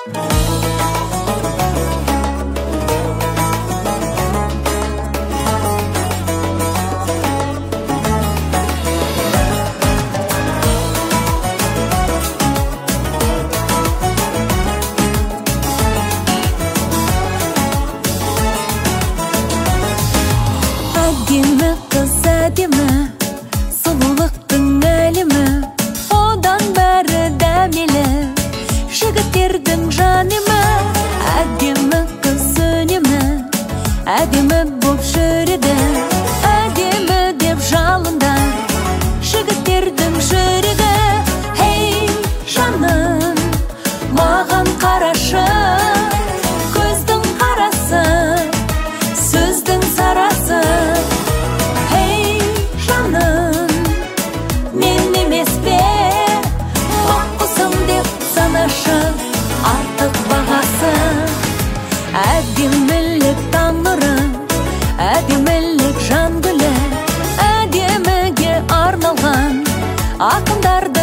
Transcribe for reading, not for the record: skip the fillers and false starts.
Әдемі қыз әдемі, сұлулықтың әлемі, одан бәрі дәмелі, жігіттердің жанымы. Әдемі қыз үнемі, әдемі боп жүреді, әдемі деп жалындар жігіттердің жүрегі. Хей, жаным, маған қарашы, көздің қарасы, сөздің сарасы. Хей, жаным, мен емес пе, құсым деп санашы, артық бағасы. Әдемілік таң нұры, әдемілік жан гүлі, әдеміге арналған ақындар